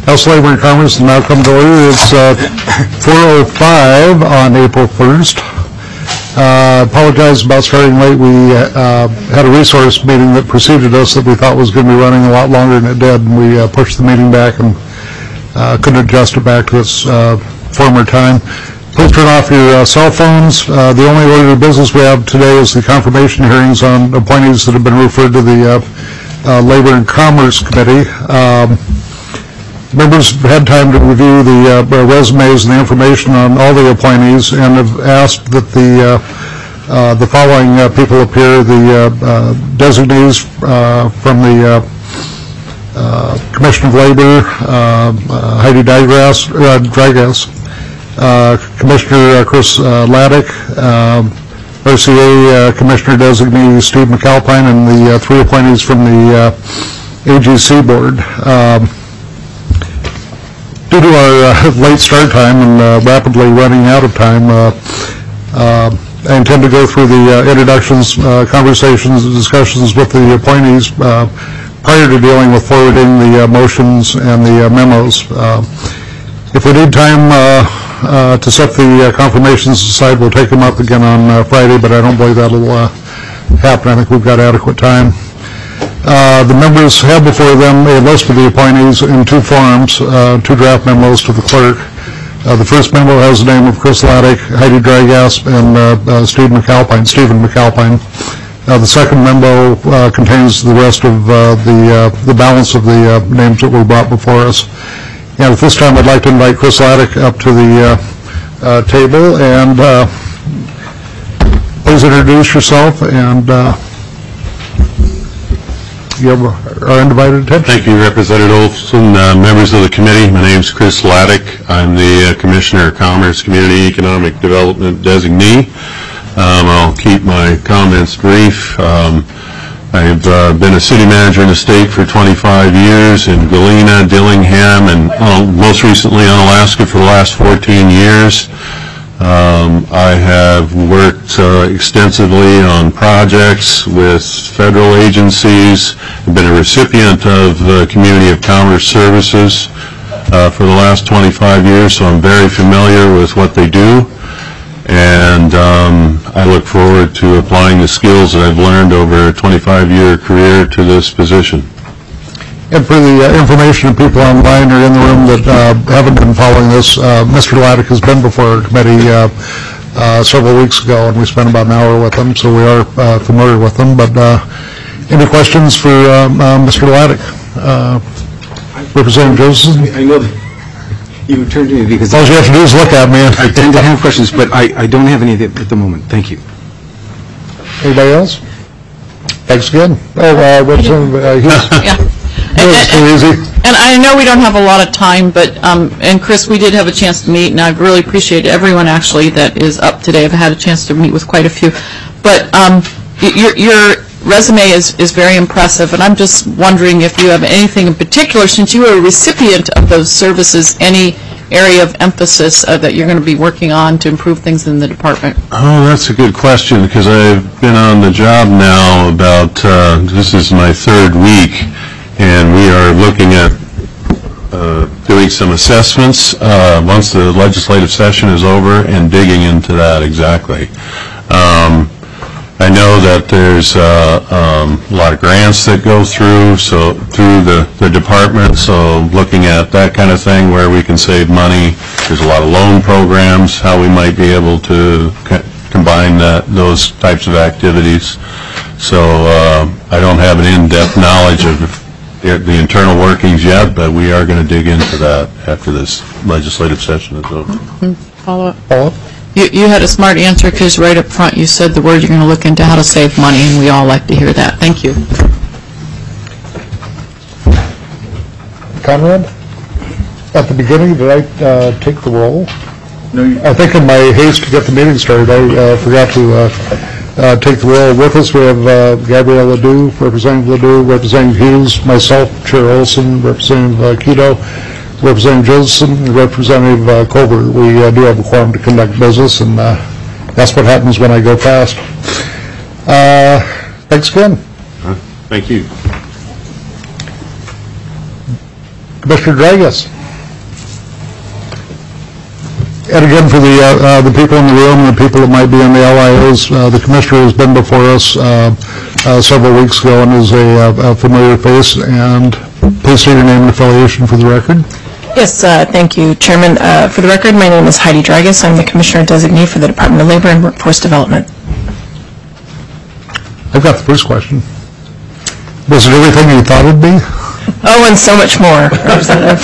House Labor and Commerce will now come to order. It's 4:05 on April 1st. Apologize about starting late. We had a resource meeting that preceded us that we thought was going to be running a lot longer than it did, and we pushed the meeting back and couldn't adjust it back to its former time. Please turn off your cell phones. The only order of business we have today is the confirmation hearings on appointees that have been referred to the Labor and Commerce Committee. Members had time to review the resumes and the information on all the appointees and have asked that the following people appear: the designees from the Commission of Labor, Heidi Dragas, Commissioner Chris Laddick, RCA Commissioner Designee Steve McAlpine, and the three appointees from the AGC Board. Due to our late start time and rapidly running out of time, I intend to go through the introductions, conversations, and discussions with the appointees prior to dealing with forwarding the motions and the memos. If we need time to set the confirmations aside, we'll take them up again on Friday, but I don't believe that'll happen. I think we've got adequate time. The members have before them a list of the appointees in two forms, two draft memos to the clerk. The first memo has the name of Chris Laddick, Heidi Dragas, and Stephen McAlpine. The second memo contains the rest of the balance of the names that were brought before us. And at this time, I'd like to invite Chris Laddick up to the table, and please introduce yourself and you have our undivided attention. Thank you, Representative Olson. Members of the committee, my name is Chris Laddick. I'm the Commissioner of Commerce, Community Economic Development Designee. I'll keep my comments brief. I've been a city manager in the state for 25 years in Galena, Dillingham, and most recently on Alaska for the last 14 years. I have worked extensively on projects with federal agencies. I've been a recipient of Community of Commerce Services for the last 25 years, so I'm very familiar with what they do. And I look forward to applying the skills that I've learned over a 25-year career to this position. And for the information of people online or in the room that haven't been following this, Mr. Laddick has been before our committee several weeks ago, and we spent about an hour with him, so we are familiar with him. But any questions for Mr. Laddick? Representative Joseph? I know that you turned to me because all you have to do is look at me. I tend to have questions, but I don't have any at the moment. Thank you. Anybody else? Thanks again. Representative Hughes. Yeah. And I know we don't have a lot of time, but and Chris, we did have a chance to meet, and I've really appreciated everyone actually that is up today. I've had a chance to meet with quite a few, but your resume is very impressive, and I'm just wondering if you have anything in particular, since you were a recipient of those services, any area of emphasis that you're going to be working on to improve things in the department? Oh, that's a good question, because I've been on the job now about, this is my third week, and we are looking at doing some assessments once the legislative session is over and digging into that exactly. I know that there's a lot of grants that go through the department, so looking at that kind of thing where we can save money. There's a lot of loan programs, how we might be able to combine those types of activities. So I don't have an in-depth knowledge of the internal workings yet, but we are going to dig into that after this legislative session is over. Follow up? You had a smart answer, because right up front you said the word you're going to look into how to save money, and we all like to hear that. Thank you. Conrad, at the beginning, did I take the roll? No. I think in my haste to get the meeting started, I forgot to take the roll. With us, we have Gabrielle Ledoux, Representative Ledoux, Representative Hughes, myself, Chair Olson, Representative Quito, Representative Josephson, and Representative Colbert. We do have a quorum to conduct business, and that's what happens when I go fast. Thanks again. Thank you. Mr. Dragas. And again, for the people in the room, the people that might be in the LIOs, the commissioner has been before us several weeks ago and is a familiar face. And please state your name and affiliation for the record. Yes, thank you, Chairman. For the record, my name is Heidi Dragas. I'm the Commissioner Designee for the Department of Labor and Workforce Development. I've got the first question. Was it everything you thought it'd be? Oh, and so much more, Representative.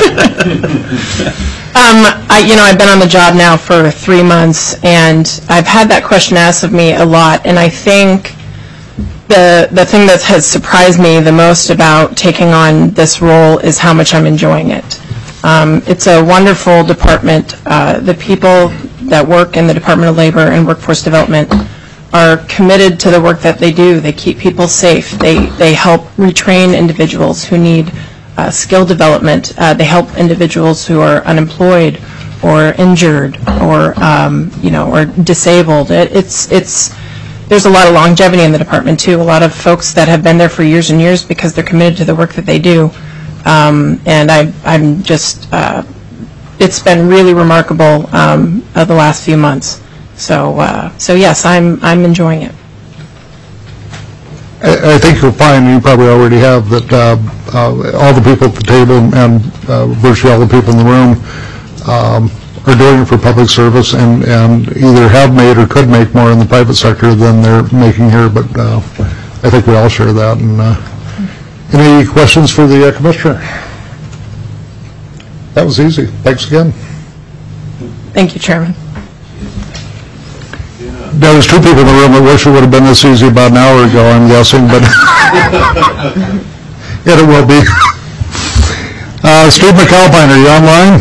I've been on the job now for 3 months, and I've had that question asked of me a lot, and I think the thing that has surprised me the most about taking on this role is how much I'm enjoying it. It's a wonderful department. The people that work in the Department of Labor and Workforce Development are committed to the work that they do. They keep people safe. They help retrain individuals who need skill development. They help individuals who are unemployed or injured or or disabled. There's a lot of longevity in the department too. A lot of folks that have been there for years and years because they're committed to the work that they do. And I'm just, it's been really remarkable the last few months. So yes, I'm enjoying it. I think you'll find, you probably already have, that all the people at the table and virtually all the people in the room are doing it for public service and either have made or could make more in the private sector than they're making here, but I think we all share that. And any questions for the Commissioner? That was easy. Thanks again. Thank you, Chairman. Now, there's 2 people in the room that wish it would have been this easy about an hour ago, I'm guessing, but and it will be. Steve McAlpine, are you online?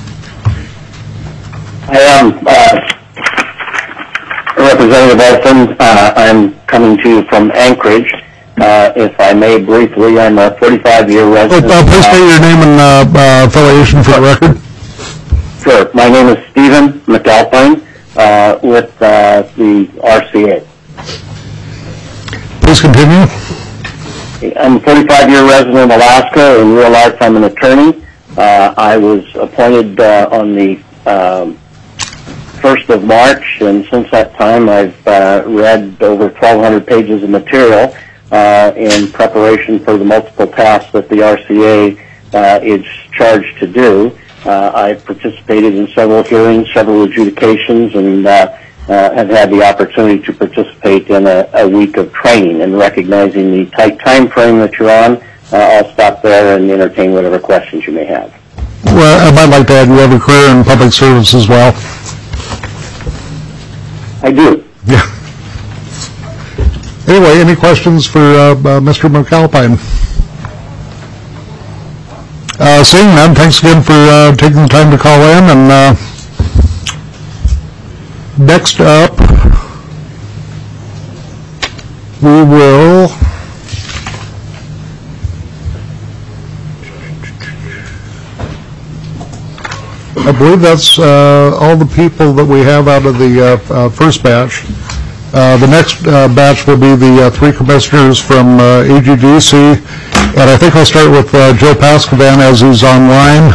I am, Representative Olson. I'm coming to you from Anchorage. If I may briefly, I'm a 45-year resident. Please state your name and affiliation for the record. Sure. My name is Stephen McAlpine with the RCA. Please continue. I'm a 45-year resident of Alaska. In real life, I'm an attorney. I was appointed on the 1st of March, and since that time I've read over 1,200 pages of material in preparation for the multiple tasks that the RCA is charged to do. I've participated in several hearings, several adjudications, and have had the opportunity to participate in a week of training. And recognizing the tight time frame that you're on, I'll stop there and entertain whatever questions you may have. Well, I might like to add you have a career in public service as well. I do. Yeah. Anyway, any questions for Mr. McAlpine? Seeing none, thanks again for taking the time to call in. And next up, we will I believe that's all the people that we have out of the first batch. The next batch will be the 3 commissioners from AGDC, and I think I'll start with Joe Pascovan as he's online.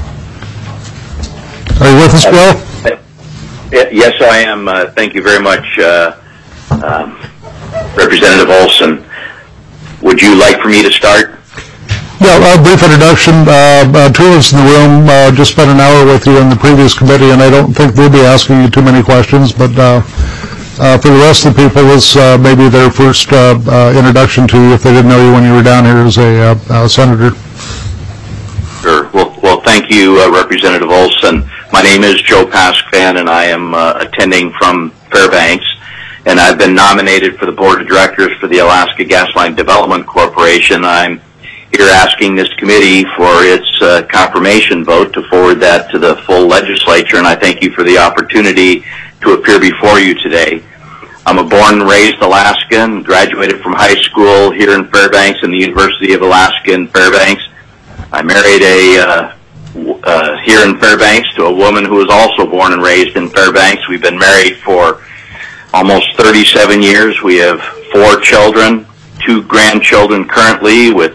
Are you with us, Joe? Yes, I am. Thank you very much, Representative Olson. Would you like for me to start? Yeah, a brief introduction. 2 of us in the room just spent an hour with you in the previous committee, and I don't think we'll be asking you too many questions, but for the rest of the people, this may be their first introduction to you if they didn't know you when you were down here as a senator. Sure. Well, thank you, Representative Olson. My name is Joe Pascovan, and I am attending from Fairbanks, and I've been nominated for the Board of Directors for the Alaska Gasline Development Corporation. I'm here asking this committee for its confirmation vote to forward that to the full legislature, and I thank you for the opportunity to appear before you today. I'm a born and raised Alaskan, graduated from high school here in Fairbanks and the University of Alaska in Fairbanks. I married here in Fairbanks to a woman who was also born and raised in Fairbanks. We've been married for almost 37 years. We have 4 children, 2 grandchildren currently, with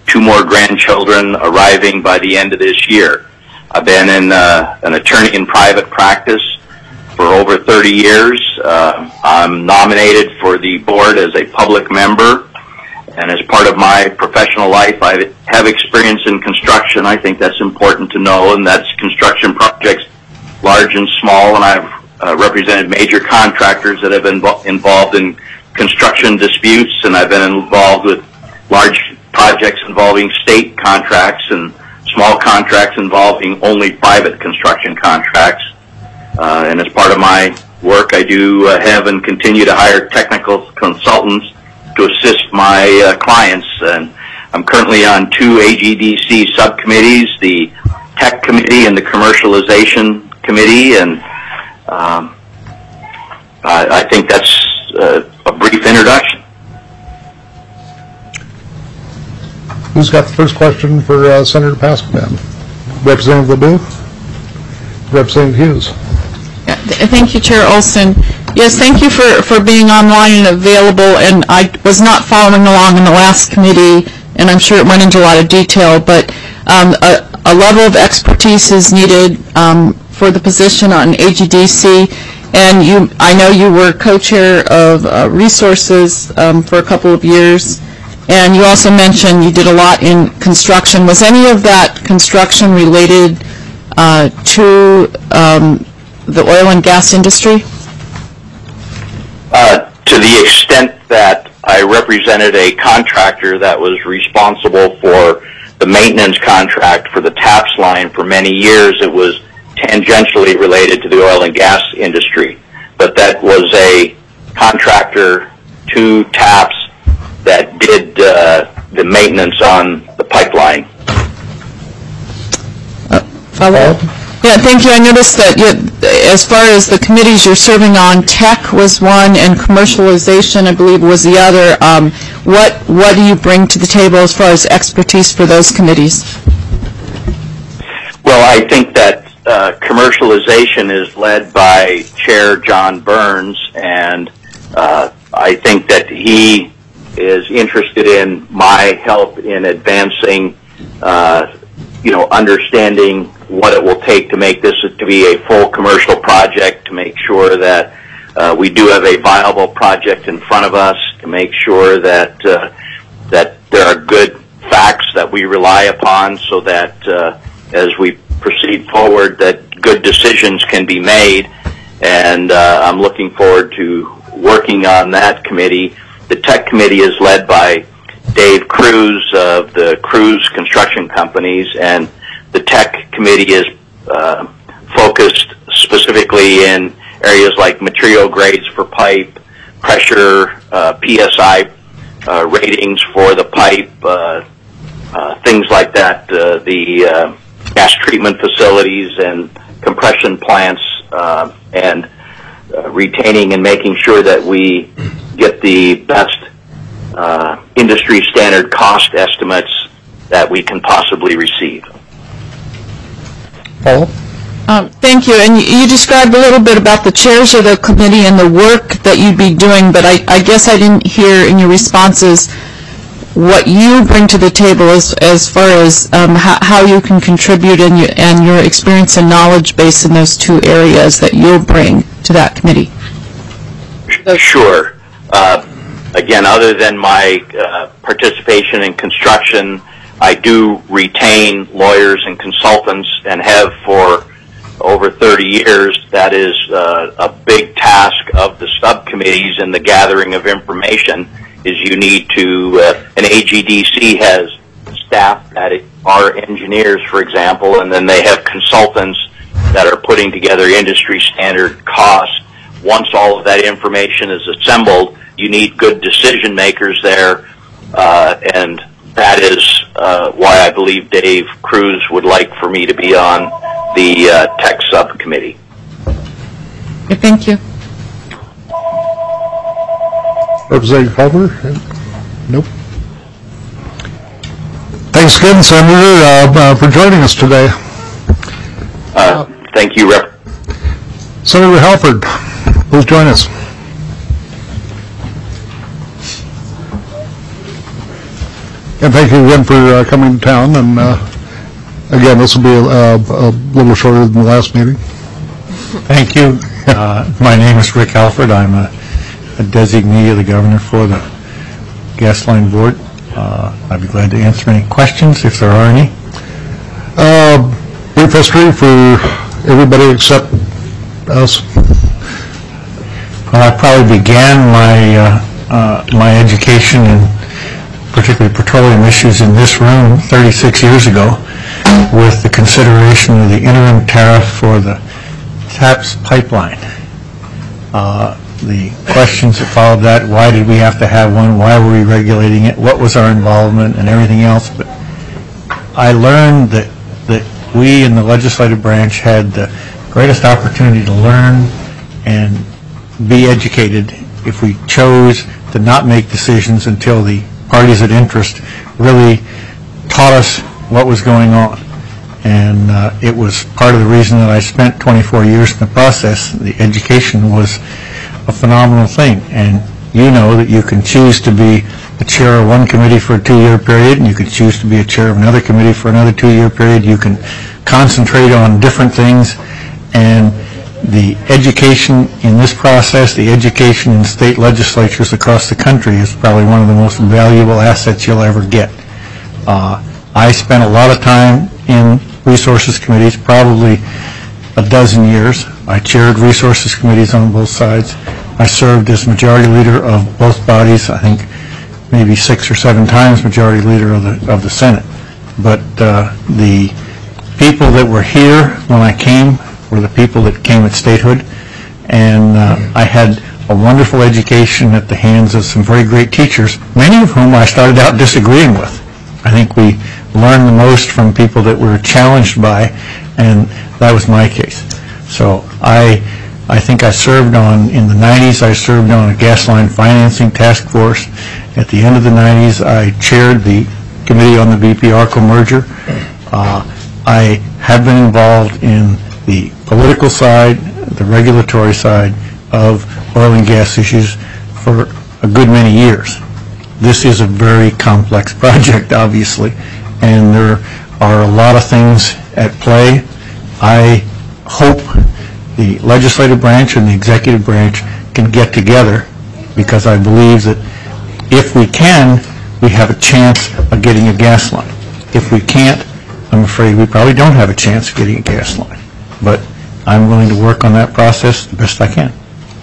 2 more grandchildren arriving by the end of this year. I've been an attorney in private practice for over 30 years. I'm nominated for the board as a public member, and as part of my professional life, I have experience in construction. I think that's important to know, and that's construction projects, large and small, and I've represented major contractors that have been involved in construction disputes, and I've been involved with large projects involving state contracts and small contracts involving only private construction contracts. And as part of my work, I do have and continue to hire technical consultants to assist my clients. And I'm currently on 2 AGDC subcommittees, the Tech Committee and the Commercialization Committee, and I think that's a brief introduction. Who's got the first question for Senator Paskman? Representative Ledoux? Representative Hughes? Yeah, thank you, Chair Olson. Yes, thank you for being online and available. And I was not following along in the last committee, and I'm sure it went into a lot of detail, but a level of expertise is needed for the position on AGDC. And I know you were co-chair of resources for a couple of years. And you also mentioned you did a lot in construction. Was any of that construction related to the oil and gas industry? To the extent that I represented a contractor that was responsible for the maintenance contract for the TAPS line for many years, it was tangentially related to the oil and gas industry. But that was a contractor to TAPS that did the maintenance on the pipeline. Follow-up? Yeah, thank you. I noticed that as far as the committees you're serving on, tech was one and commercialization, I believe, was the other. What do you bring to the table as far as expertise for those committees? Well, I think that commercialization is led by Chair John Burns, and I think that he is interested in my help in advancing, understanding what it will take to make this to be a full commercial project, to make sure that we do have a viable project in front of us, to make sure that that there are good facts that we rely upon, so that as we proceed forward, that good decisions can be made. And I'm looking forward to working on that committee. The Tech Committee is led by Dave Cruz of the Cruz Construction Companies, and the Tech Committee is focused specifically in areas like material grades for pipe, pressure, PSI ratings for the pipe, things like that, the gas treatment facilities and compression plants, and retaining and making sure that we get the best industry standard cost estimates that we can possibly receive. Paul? Thank you. And you described a little bit about the chairs of the committee and the work that you'd be doing, but I guess I didn't hear in your responses what you bring to the table as far as how you can contribute and your experience and knowledge base in those 2 areas that you'll bring to that committee. Sure. Again, other than my participation in construction, I do retain lawyers and consultants, and have for over 30 years. That is a big task of the subcommittees and the gathering of information. Is you need to, an AGDC has staff that are engineers, for example, and then they have consultants that are putting together industry standard costs. Once all of that information is assembled, you need good decision makers there, and that is why I believe Dave Cruz would like for me to be on the tech subcommittee. Okay, thank you. Representative Culver? Nope. Thanks again, Senator, for joining us today. Thank you, Rep. Senator Halford, please join us. And thank you again for coming to town. And again, this will be a little shorter than the last meeting. Thank you. My name is Rick Alford. I'm a designee of the governor for the Gas Line Board. I'd be glad to answer any questions if there are any. Brief history for everybody except us. Well, I probably began my education in particularly petroleum issues in this room 36 years ago with the consideration of the interim tariff for the TAPS pipeline. The questions that followed that, why did we have to have one, why were we regulating it, what was our involvement, and everything else. But I learned that we in the legislative branch had the greatest opportunity to learn and be educated if we chose to not make decisions until the parties of interest really taught us what was going on. And it was part of the reason that I spent 24 years in the process. The education was a phenomenal thing. And you know that you can choose to be the chair of one committee for a 2-year period, and you can choose to be a chair of another committee for another 2-year period. You can concentrate on different things. And the education in this process, the education in state legislatures across the country is probably one of the most valuable assets you'll ever get. I spent a lot of time in resources committees, probably a dozen years. I chaired resources committees on both sides. I served as majority leader of both bodies, I think maybe 6 or 7 times majority leader of the Senate. But the people that were here when I came were the people that came at statehood, and I had a wonderful education at the hands of some very great teachers, many of whom I started out disagreeing with. I think we learned the most from people that we were challenged by, and that was my case. So I think I served in the 90s, I served on a gas line financing task force. At the end of the 90s, I chaired the committee on the BP-ARCO merger. I have been involved in the political side, the regulatory side of oil and gas issues for a good many years. This is a very complex project, obviously, and there are a lot of things at play. I hope the legislative branch and the executive branch can get together, because I believe that if we can, we have a chance of getting a gas line. If we can't, I'm afraid we probably don't have a chance of getting a gas line. But I'm willing to work on that process the best I can.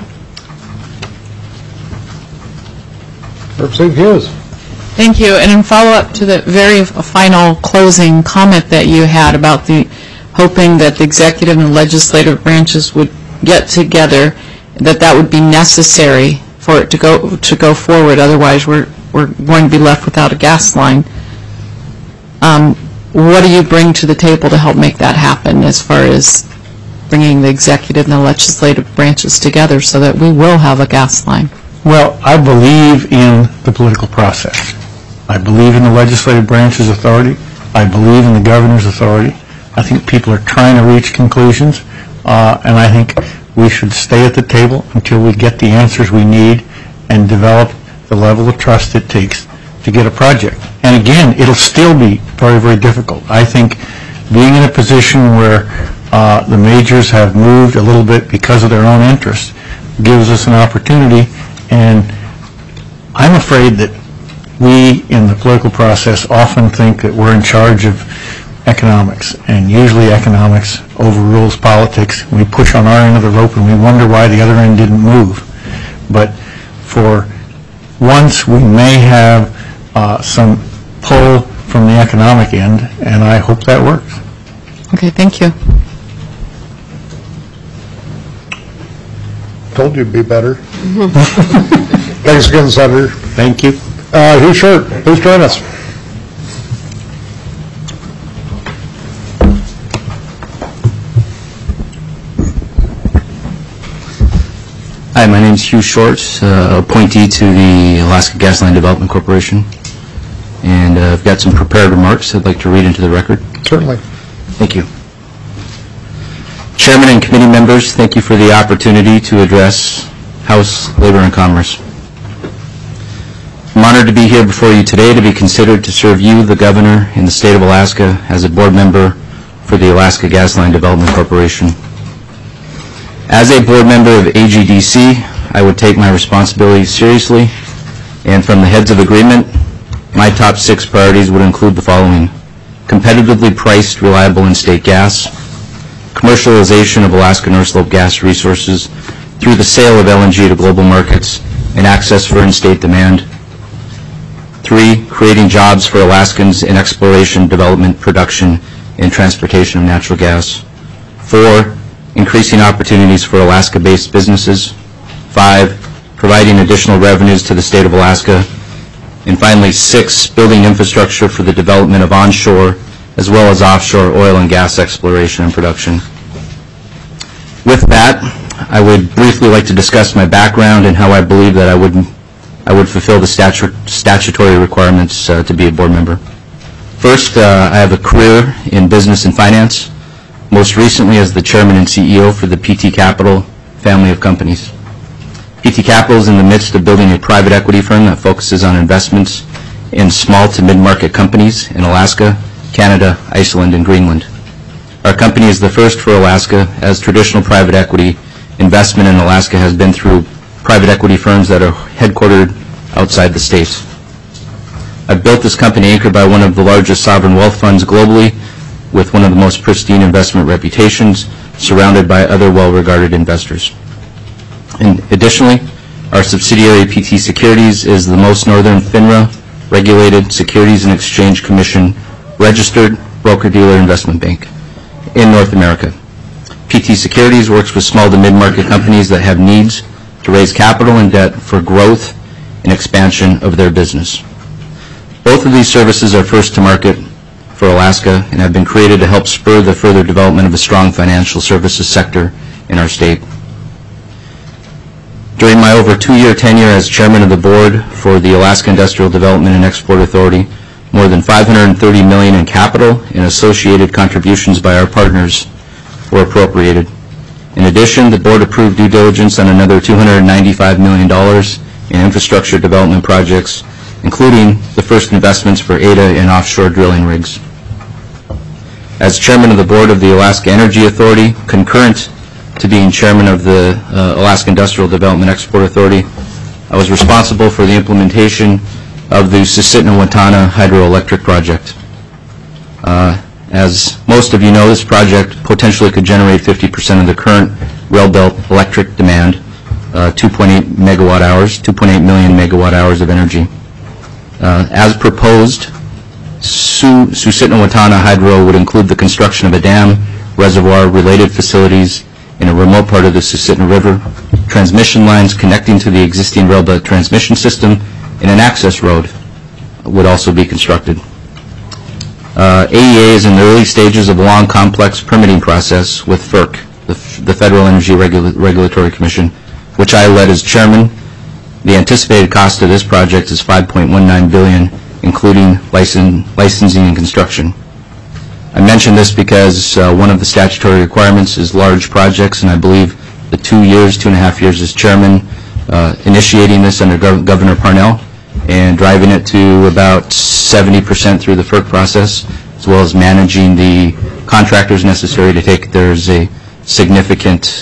Representative Hughes. Thank you. And in follow-up to the very final closing comment that you had about the hoping that the executive and legislative branches would get together, that would be necessary for it to go forward. Otherwise, we're going to be left without a gas line. What do you bring to the table to help make that happen, as far as bringing the executive and the legislative branches together so that we will have a gas line? Well, I believe in the political process. I believe in the legislative branch's authority. I believe in the governor's authority. I think people are trying to reach conclusions, and I think we should stay at the table until we get the answers we need and develop the level of trust it takes to get a project. And again, it'll still be very, very difficult. I think being in a position where the majors have moved a little bit because of their own interests gives us an opportunity, and I'm afraid that we in the political process often think that we're in charge of economics, and usually economics overrules politics. We push on our end of the rope and we wonder why the other end didn't move. But for once, we may have some pull from the economic end, and I hope that works. Okay, thank you. Told you it'd be better. Thanks again, Senator. Thank you. Hugh Short, please join us. Hi, my name is Hugh Short, appointee to the Alaska Gas Line Development Corporation, and I've got some prepared remarks I'd like to read into the record. Certainly. Thank you. Chairman and committee members, thank you for the opportunity to address House Labor and Commerce. honored to be here before you today to be considered to serve you, the Governor, in the state of Alaska as a board member for the Alaska Gasline Development Corporation. As a board member of AGDC, I would take my responsibilities seriously, and from the heads of agreement, my top 6 priorities would include the following: competitively priced, reliable in-state gas, commercialization of Alaska North Slope gas resources through the sale of LNG to global markets and access for in-state demand. 3, creating jobs for Alaskans in exploration, development, production, and transportation of natural gas. 4, increasing opportunities for Alaska-based businesses. 5, providing additional revenues to the state of Alaska. And finally, 6, building infrastructure for the development of onshore as well as offshore oil and gas exploration and production. With that, I would briefly like to discuss my background and how I believe that I would fulfill the statutory requirements to be a board member. First, I have a career in business and finance, most recently as the chairman and CEO for the PT Capital family of companies. PT Capital is in the midst of building a private equity firm that focuses on investments in small to mid-market companies in Alaska, Canada, Iceland, and Greenland. Our company is the first for Alaska, as traditional private equity investment in Alaska has been through private equity firms that are headquartered outside the states. I've built this company anchored by one of the largest sovereign wealth funds globally, with one of the most pristine investment reputations, surrounded by other well-regarded investors. And additionally, our subsidiary PT Securities is the most northern FINRA-regulated Securities and Exchange Commission registered broker-dealer investment bank in North America. PT Securities works with small to mid-market companies that have needs to raise capital and debt for growth and expansion of their business. Both of these services are first to market for Alaska and have been created to help spur the further development of a strong financial services sector in our state. During my over 2-year tenure as chairman of the board for the Alaska Industrial Development and Export Authority, more than $530 million in capital and associated contributions by our partners were appropriated. In addition, the board approved due diligence on another $295 million in infrastructure development projects, including the first investments for ADA and offshore drilling rigs. As chairman of the board of the Alaska Energy Authority, concurrent to being chairman of the Alaska Industrial Development Export Authority, I was responsible for the implementation of the Susitna-Wautanah hydroelectric project. As most of you know, this project potentially could generate 50% of the current rail belt electric demand, 2.8 megawatt hours, 2.8 million megawatt hours of energy. As proposed, Susitna-Wautanah Hydro would include the construction of a dam, reservoir, related facilities in a remote part of the Susitna River, transmission lines connecting to the existing rail belt transmission system, and an access road would also be constructed. AEA is in the early stages of a long, complex permitting process with FERC, the Federal Energy Regulatory Commission, which I led as chairman. The anticipated cost of this project is $5.19 billion, including licensing and construction. I mention this because one of the statutory requirements is large projects, and I believe the 2.5 years as chairman, initiating this under Governor Parnell and driving it to about 70% through the FERC process, as well as managing the contractors necessary to take it. There's a significant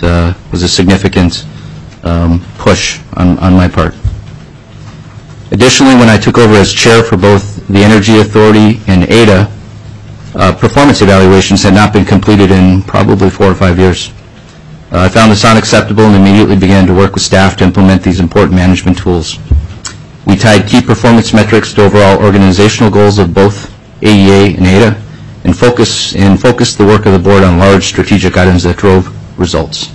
push on my part. Additionally, when I took over as chair for both the Energy Authority and ADA, performance evaluations had not been completed in probably 4 or 5 years. I found this unacceptable and immediately began to work with staff to implement these important management tools. We tied key performance metrics to overall organizational goals of both AEA and ADA and focused the work of the board on large strategic items that drove results.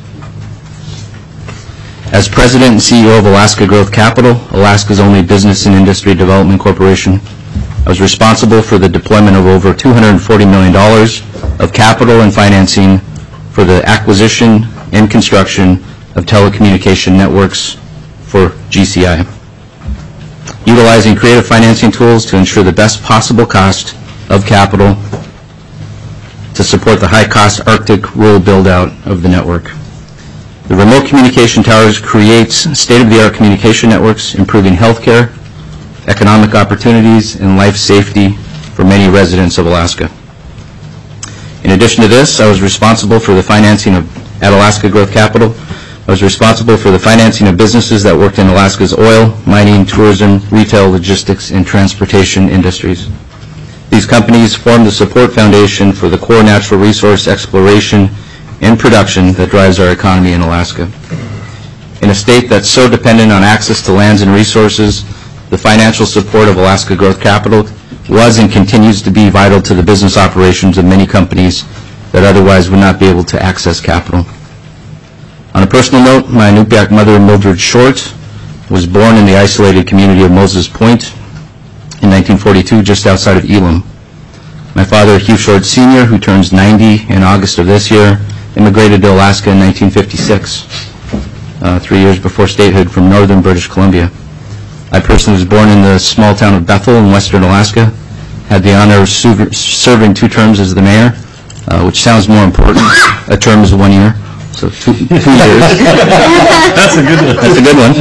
As president and CEO of Alaska Growth Capital, Alaska's only business and industry development corporation, I was responsible for the deployment of over $240 million of capital and financing for the acquisition and construction of telecommunication networks for GCI, utilizing creative financing tools to ensure the best possible cost of capital to support the high-cost Arctic rural build-out of the network. The remote communication towers creates state-of-the-art communication networks, improving healthcare, economic opportunities, and life safety for many residents of Alaska. In addition to this, I was responsible for the financing at Alaska Growth Capital. I was responsible for the financing of businesses that worked in Alaska's oil, mining, tourism, retail, logistics, and transportation industries. These companies form the support foundation for the core natural resource exploration and production that drives our economy in Alaska. In a state that's so dependent on access to lands and resources, the financial support of Alaska Growth Capital was and continues to be vital to the business operations of many companies that otherwise would not be able to access capital. On a personal note, my Inupiaq mother, Mildred Short, was born in the isolated community of Moses Point in 1942, just outside of Elam. My father, Hugh Short Sr., who turns 90 in August of this year, immigrated to Alaska in 1956, 3 years before statehood from northern British Columbia. I personally was born in the small town of Bethel in western Alaska, had the honor of serving 2 terms as the mayor, which sounds more important. A term is 1 year, so 2 years. That's a good one. That's a good one.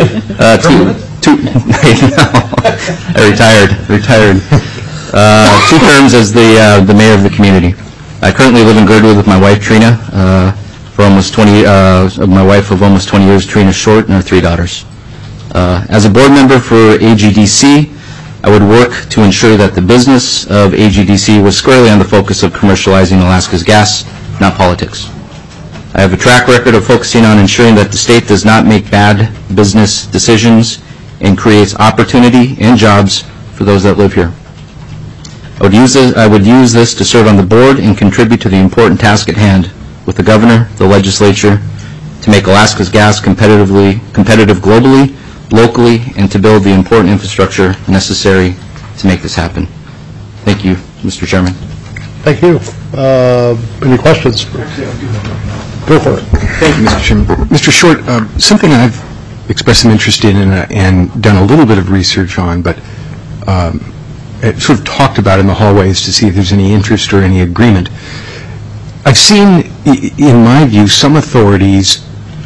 I retired. 2 terms as the mayor of the community. I currently live in Girdwood with my wife Trina, for almost 20. My wife of almost 20 years, Trina Short, and our 3 daughters. As a board member for AGDC, I would work to ensure that the business of AGDC was squarely on the focus of commercializing Alaska's gas, not politics. I have a track record of focusing on ensuring that the state does not make bad business decisions and creates opportunity and jobs for those that live here. I would use this to serve on the board and contribute to the important task at hand with the governor, the legislature, to make Alaska's gas competitive globally, locally, and to build the important infrastructure necessary to make this happen. Thank you, Mr. Chairman. Thank you. Any questions? Go for it. Thank you, Mr. Chairman. Mr. Short, something I've expressed some interest in and done a little bit of research on, but sort of talked about in the hallways to see if there's any interest or any agreement. I've seen, in my view, some authorities,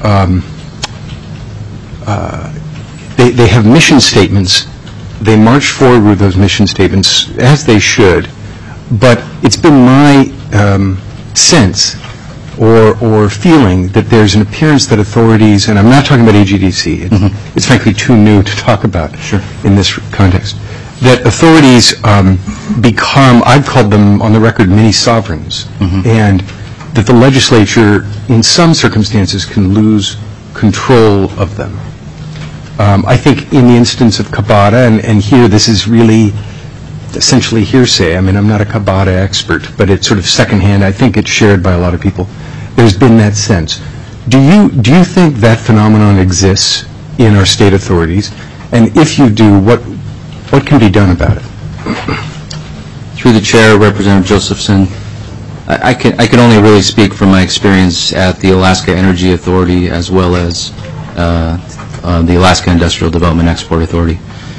they have mission statements. They march forward with those mission statements, as they should, but it's been my sense or feeling that there's an appearance that authorities, and I'm not talking about AGDC, it's frankly too new to talk about in this context, that authorities become, I've called them on the record, mini-sovereigns, and that the legislature, in some circumstances, can lose control of them. I think in the instance of Kabata, and here this is really essentially hearsay. I mean, I'm not a Kabata expert, but it's sort of secondhand. I think it's shared by a lot of people. There's been that sense. Do you think that phenomenon exists in our state authorities? And if you do, what can be done about it? Through the chair, Representative Josephson, I can only really speak from my experience at the Alaska Energy Authority as well as the Alaska Industrial Development Export Authority.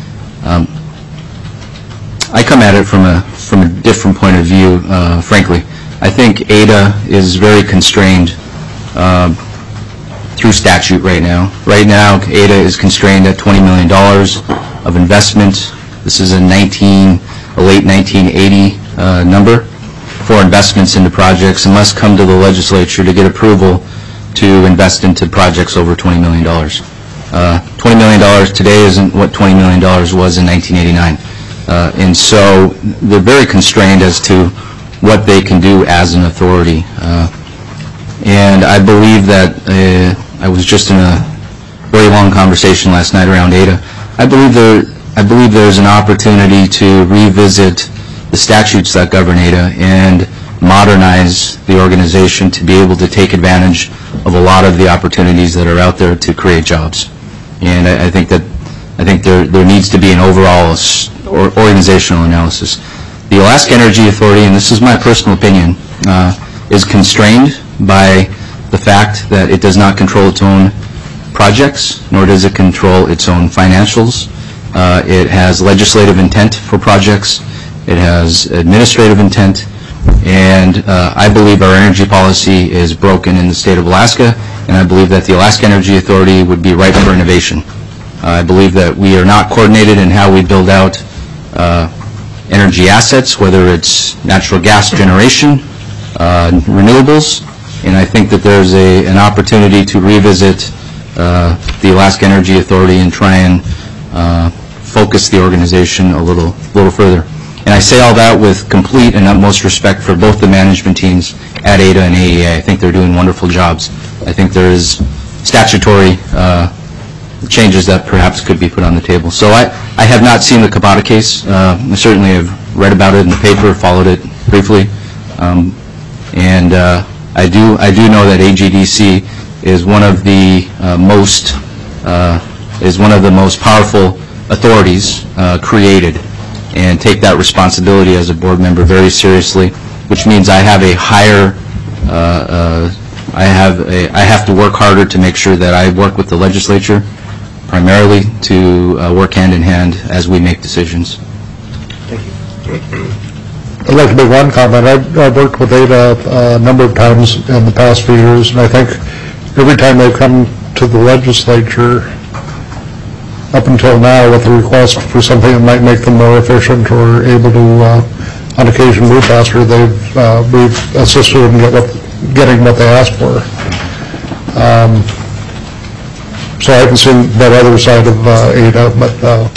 I come at it from a different point of view, frankly. I think ADA is very constrained through statute right now. Right now, ADA is constrained at $20 million of investment. This is a late 1980 number for investments into projects and must come to the legislature to get approval to invest into projects over $20 million. $20 million today isn't what $20 million was in 1989. And so they're very constrained as to what they can do as an authority. And I believe that I was just in a very long conversation last night around ADA. I believe there's an opportunity to revisit the statutes that govern ADA and modernize the organization to be able to take advantage of a lot of the opportunities that are out there to create jobs. And I think there needs to be an overall organizational analysis. The Alaska Energy Authority, and this is my personal opinion, is constrained by the fact that it does not control its own projects, nor does it control its own financials. It has legislative intent for projects. It has administrative intent. And I believe our energy policy is broken in the state of Alaska, and I believe that the Alaska Energy Authority would be ripe for innovation. I believe that we are not coordinated in how we build out energy assets, whether it's natural gas generation, renewables, and I think that there's an opportunity to revisit the Alaska Energy Authority and try and focus the organization a little further. And I say all that with complete and utmost respect for both the management teams at ADA and AEA. I think they're doing wonderful jobs. I think there is statutory changes that perhaps could be put on the table. So I have not seen the Kabata case. I certainly have read about it in the paper, followed it briefly, and I do know that AGDC is one of the most powerful authorities created, and take that responsibility as a board member very seriously, which means I have a higher I have to work harder to make sure that I work with the legislature primarily to work hand in hand as we make decisions. I'd like to make one comment. I've worked with ADA a number of times in the past few years, and I think every time they've come to the legislature up until now with a request for something that might make them more efficient or able to, on occasion, move faster, we've assisted in getting what they asked for. So I haven't seen that other side of ADA, but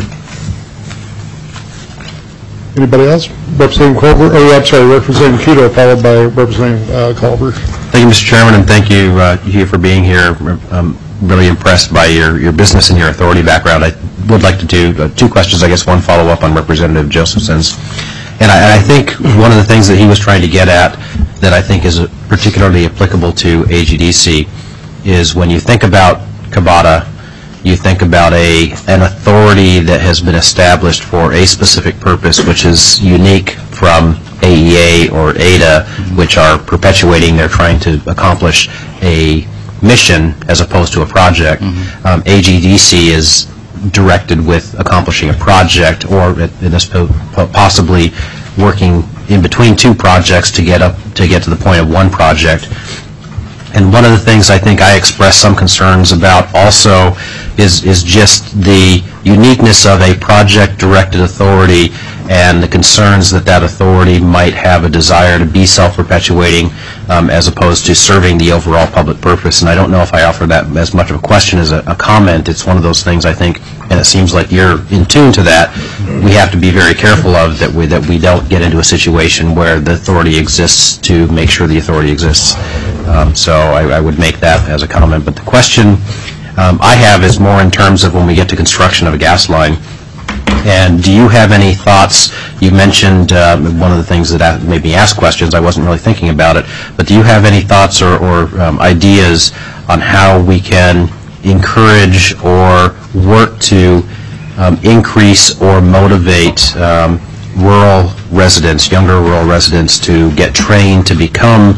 anybody else? Representing Culver? Oh, I'm sorry, Representing Quito, followed by Representing Culver. Thank you, Mr. Chairman, and thank you, Hugh, for being here. I'm really impressed by your business and your authority background. I would like to do two questions, I guess, one follow-up on Representative Josephson's. And I think one of the things that he was trying to get at that I think is particularly applicable to AGDC is when you think about Kabata, you think about an authority that has been established for a specific purpose, which is unique from AEA or ADA, which are perpetuating, they're trying to accomplish a mission as opposed to a project. AGDC is directed with accomplishing a project, or possibly working in between two projects to get to the point of one project. And one of the things I think I expressed some concerns about also is just the uniqueness of a project-directed authority and the concerns that authority might have a desire to be self-perpetuating as opposed to serving the overall public purpose. And I don't know if I offer that as much of a question as a comment. It's one of those things I think, and it seems like you're in tune to that, we have to be very careful of that we don't get into a situation where the authority exists to make sure the authority exists. So I would make that as a comment. But the question I have is more in terms of when we get to construction of a gas line. And do you have any thoughts? You mentioned one of the things that made me ask questions. I wasn't really thinking about it. But do you have any thoughts or ideas on how we can encourage or work to increase or motivate rural residents, younger rural residents, to get trained to become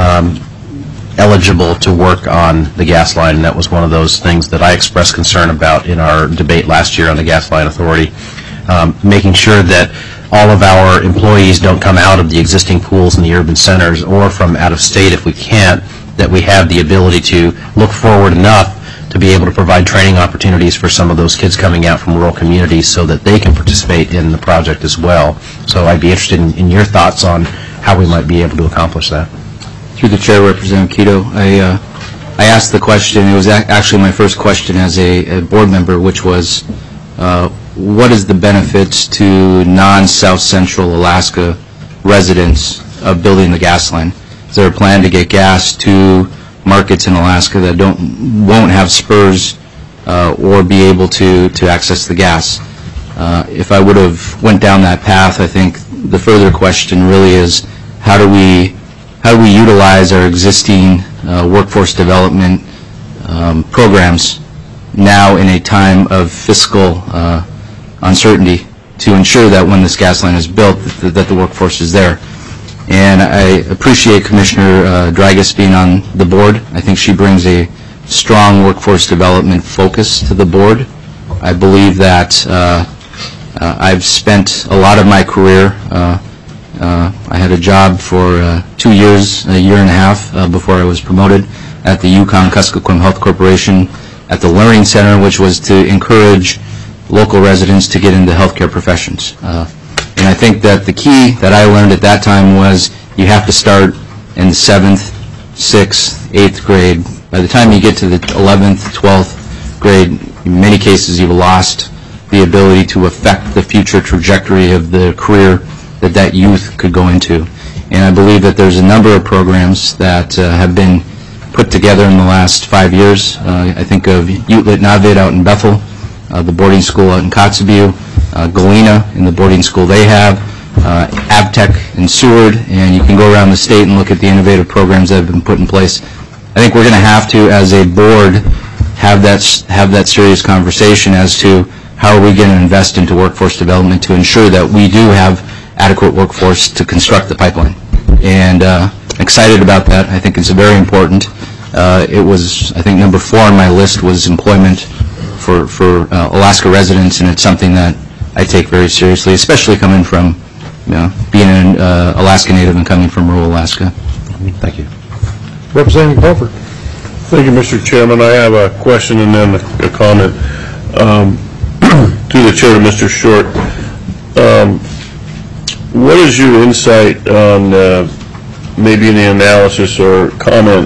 eligible to work on the gas line? And that was one of those things that I expressed concern about in our debate last year on the Gas Line Authority, making sure that all of our employees don't come out of the existing pools in the urban centers or from out of state if we can't, that we have the ability to look forward enough to be able to provide training opportunities for some of those kids coming out from rural communities so that they can participate in the project as well. So I'd be interested in your thoughts on how we might be able to accomplish that. Through the chair, Representative Quito, I asked the question, it was actually my first question as a board member, which was, what is the benefits to non-South Central Alaska residents of building the gas line? Is there a plan to get gas to markets in Alaska that won't have spurs or be able to access the gas? If I would have went down that path, I think the further question really is, how do we utilize our existing workforce development programs now in a time of fiscal uncertainty to ensure that when this gas line is built that the workforce is there? And I appreciate Commissioner Dragas being on the board. I think she brings a strong workforce development focus to the board. I believe that I've spent a lot of my career I had a job for 2 years, a year and a half before I was promoted at the Yukon Kuskokwim Health Corporation at the Learning Center, which was to encourage local residents to get into healthcare professions. And I think that the key that I learned at that time was you have to start in the 7th, 6th, 8th grade. By the time you get to the 11th, 12th grade, in many cases you've lost the ability to affect the future trajectory of the career that youth could go into. And I believe that there's a number of programs that have been put together in the last 5 years. I think of Utlit Navid out in Bethel, the boarding school out in Kotzebue, Galena in the boarding school they have, Avtech in Seward, and you can go around the state and look at the innovative programs that have been put in place. I think we're going to have to, as a board, have that serious conversation as to how are we going to invest into workforce development to ensure that we do have adequate workforce to construct the pipeline. And excited about that. I think it's very important. It was, I think, number 4 on my list was employment for Alaska residents, and it's something that I take very seriously, especially coming from, being an Alaska Native and coming from rural Alaska. Thank you. Representative Culver. Thank you, Mr. Chairman. I have a question and then a comment. To the chair, to Mr. Short. What is your insight on maybe an analysis or comment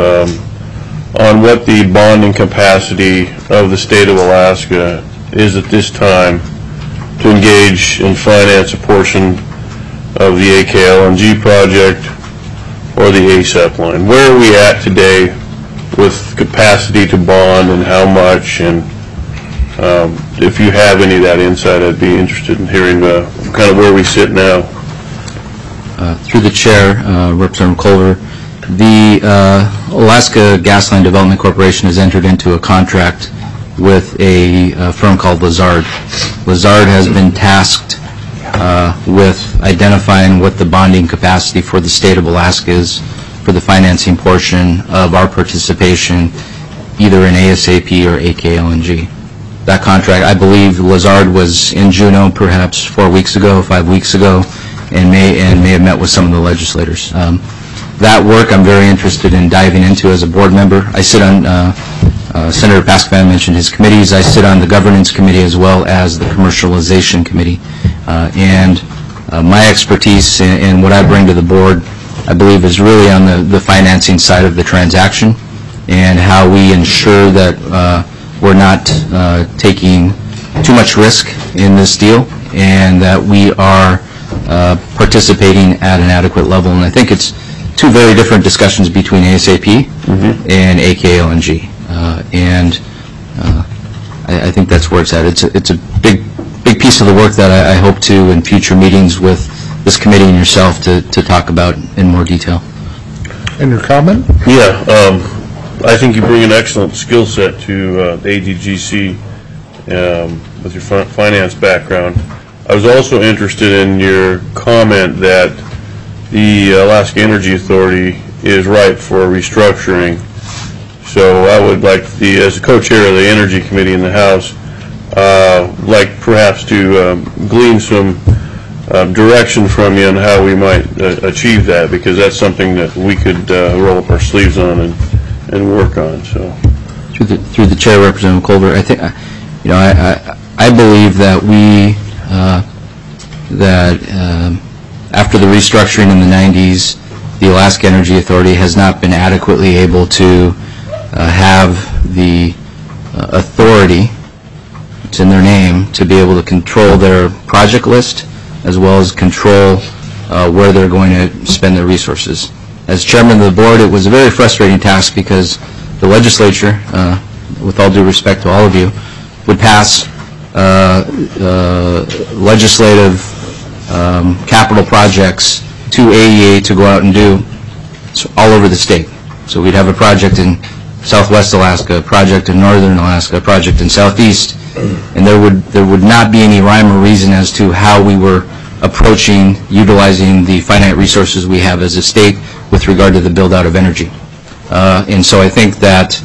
on what the bonding capacity of the state of Alaska is at this time to engage and finance a portion of the AKLNG project or the ASAP line? Where are we at today with capacity to bond and how much? And if you have any of that insight, I'd be interested in hearing kind of where we sit now. Through the chair, Representative Culver, the Alaska Gasline Development Corporation has entered into a contract with a firm called Lazard. Lazard has been tasked with identifying what the bonding capacity for the state of Alaska is for the financing portion of our participation either in ASAP or AKLNG. That contract, I believe Lazard was in Juneau perhaps 4 weeks ago, 5 weeks ago, and may have met with some of the legislators. That work I'm very interested in diving into as a board member. I sit on, Senator Paskvan mentioned his committees. I sit on the governance committee as well as the commercialization committee. And my expertise and what I bring to the board, I believe, is really on the financing side of the transaction and how we ensure that we're not taking too much risk in this deal and that we are participating at an adequate level. And I think it's two very different discussions between ASAP and AKLNG. And I think that's where it's at. It's a big piece of the work that I hope to in future meetings with this committee and yourself to talk about in more detail. And your comment? Yeah, I think you bring an excellent skill set to the ADGC with your finance background. I was also interested in your comment that the Alaska Energy Authority is ripe for restructuring. So I would like, as the co-chair of the Energy Committee in the House, like perhaps to glean some direction from you on how we might achieve that, because that's something that we could roll up our sleeves on and work on. So, through the chair, Representative Culver, I think I believe that we after the restructuring in the 90s, the Alaska Energy Authority has not been adequately able to have the authority, it's in their name, to be able to control their project list as well as control where they're going to spend their resources. As chairman of the board, it was a very frustrating task because the legislature, with all due respect to all of you, would pass legislative capital projects to AEA to go out and do all over the state. So we'd have a project in Southwest Alaska, a project in Northern Alaska, a project in Southeast, and there would not be any rhyme or reason as to how we were approaching utilizing the finite resources we have as a state with regard to the build-out of energy. And so I think that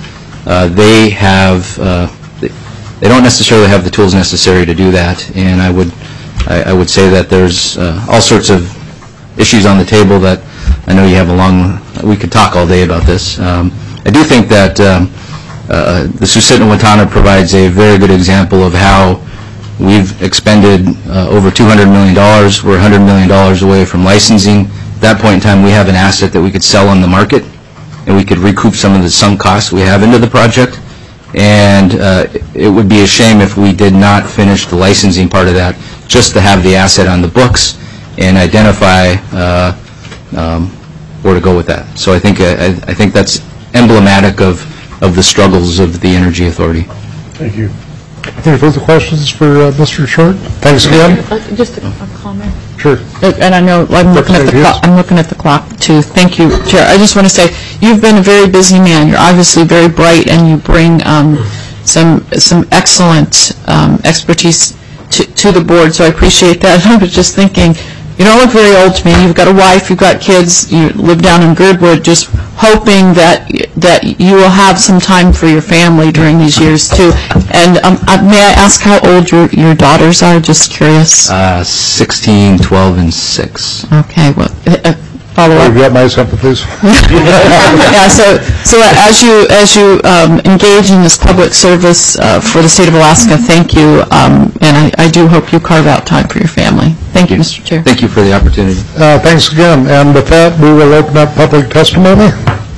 they don't necessarily have the tools necessary to do that, and I would say that there's all sorts of issues on the table that I know you have we could talk all day about this. I do think that the Susitna-Watana provides a very good example of how we've expended over $200 million. We're $100 million away from licensing. At that point in time, we have an asset that we could sell on the market, and we could recoup some of the sunk costs we have into the project. And it would be a shame if we did not finish the licensing part of that, just to have the asset on the books and identify where to go with that. So I think that's emblematic of the struggles of the Energy Authority. Thank you. Any further questions for Mr. Short? Thanks again. Just a comment. Sure. And I know I'm looking at the clock. I'm looking at the clock too. Thank you, Chair. I just want to say you've been a very busy man. You're obviously very bright, and you bring some excellent expertise to the board. So I appreciate that. I was just thinking, you don't look very old to me. You've got a wife. You've got kids. You live down in Girdwood. Just hoping that you will have some time for your family during these years too. And may I ask how old your daughters are? Just curious. 16, 12, and 6. Okay. Well, follow up. You've got my sympathies. Yeah. So as you engage in this public service for the state of Alaska, thank you. And I do hope you carve out time for your family. Thank you, Mr. Chair. Thank you for the opportunity. Thanks again. And with that, we will open up public testimony.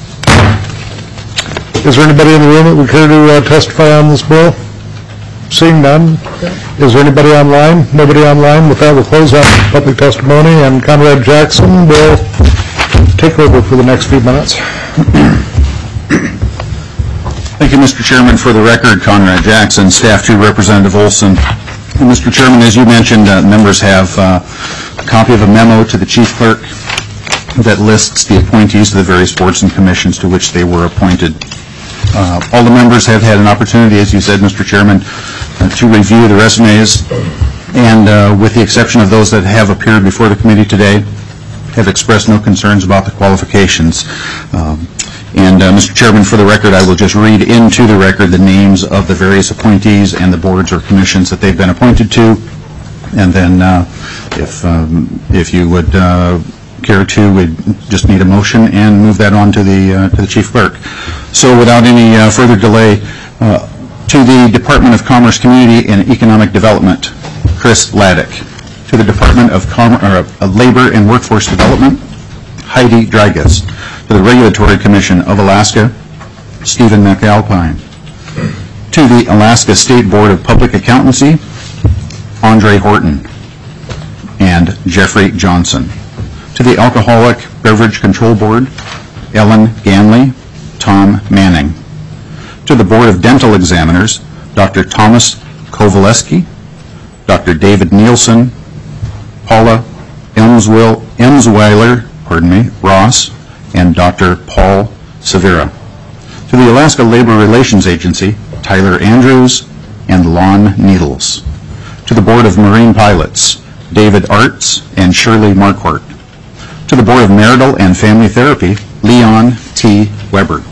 Is there anybody in the room that would care to testify on this bill? Seeing none. Is there anybody online? Nobody online. With that, we'll close out public testimony, and Conrad Jackson will take over for the next few minutes. Thank you, Mr. Chairman. For the record, Conrad Jackson, Staff to Representative Olson. And Mr. Chairman, as you mentioned, members have a copy of a memo to the Chief Clerk that lists the appointees to the various boards and commissions to which they were appointed. All the members have had an opportunity, as you said, Mr. Chairman, to review the resumes, and with the exception of those that have appeared before the committee today, have expressed no concerns about the qualifications. And Mr. Chairman, for the record, I will just read into the record the names of the various appointees and the boards or commissions that they've been appointed to, and then if you would care to, we just need a motion and move that on to the Chief Clerk. So without any further delay, to the Department of Commerce, Community, and Economic Development, Chris Laddick. To the Department of Labor and Workforce Development, Heidi Drygas. To the Regulatory Commission of Alaska, Stephen McAlpine. To the Alaska State Board of Public Accountancy, Andre Horton and Jeffrey Johnson. To the Alcoholic Beverage Control Board, Ellen Ganley, Tom Manning. To the Board of Dental Examiners, Dr. Thomas Kovaleski, Dr. David Nielsen, Paula Emsweiler, Ross, and Dr. Paul Severa. To the Alaska Labor Relations Agency, Tyler Andrews and Lon Needles. To the Board of Marine Pilots, David Arts and Shirley Marquardt. To the Board of Marital and Family Therapy, Leon T. Weber.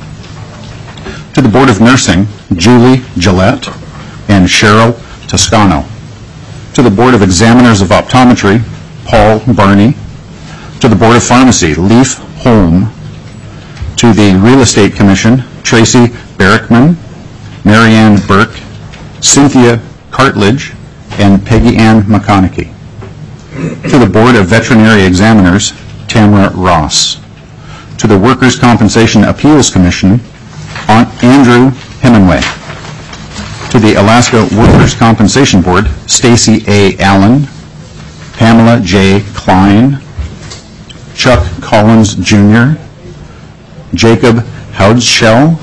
To the Board of Nursing, Julie Gillette and Cheryl Toscano. To the Board of Examiners of Optometry, Paul Barney. To the Board of Pharmacy, Leif Holm. To the Real Estate Commission, Tracy Barrickman, Marianne Burke, Cynthia Cartledge, and Peggy Ann McConaughey. To the Board of Veterinary Examiners, Tamara Ross. To the Workers' Compensation Appeals Commission, Andrew Hemingway. To the Alaska Workers' Compensation Board, Stacy A. Allen, Pamela J. Klein, Chuck Collins, Jr., Jacob Houdschell,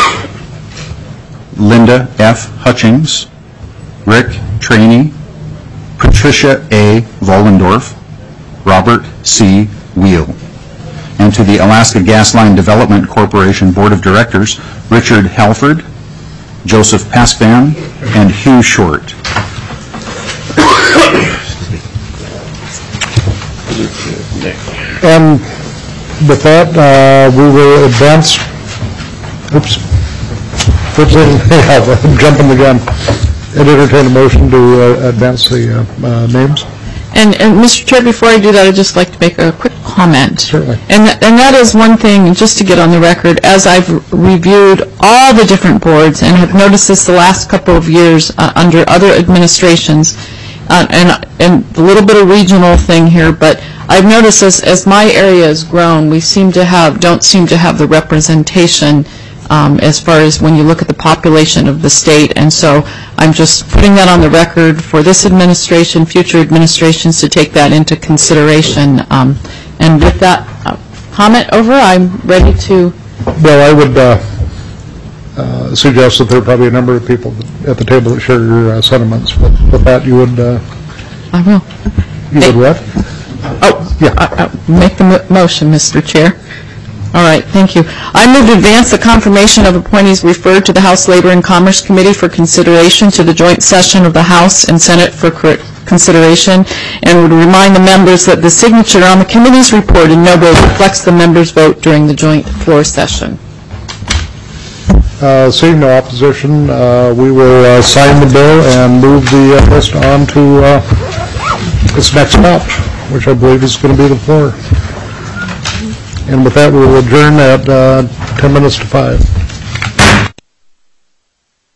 Linda F. Hutchings, Rick Traney, Patricia A. Vollendorf, Robert C. Wheel. And to the Alaska Gas Line Development Corporation Board of Directors, Richard Halford, Joseph Paskvan, and Hugh Short. And with that, we will advance. Oops. I'm jumping the gun. I'd entertain a motion to advance the names. And Mr. Chair, before I do that, I'd just like to make a quick comment. Certainly. And that is one thing, just to get on the record, as I've reviewed all the different boards and have noticed this the last couple of years under other administrations, and a little bit of regional thing here, but I've noticed as my area has grown, we don't seem to have the representation as far as when you look at the population of the state. And so I'm just putting that on the record for this administration, future administrations to take that into consideration. And with that comment over, I'm ready to... Well, I would suggest that there are probably a number of people at the table that share your sentiments. But with that, you would... I will. You would what? Make the motion, Mr. Chair. All right, thank you. I move to advance the confirmation of appointees referred to the House Labor and Commerce Committee for consideration to the joint session of the House and Senate for consideration, and would remind the members that the signature on the committee's report in no way reflects the members' vote during the joint floor session. Seeing no opposition, we will sign the bill and move the list on to its next stop, which I believe is going to be the floor. And with that, we will adjourn at 10 minutes to 5.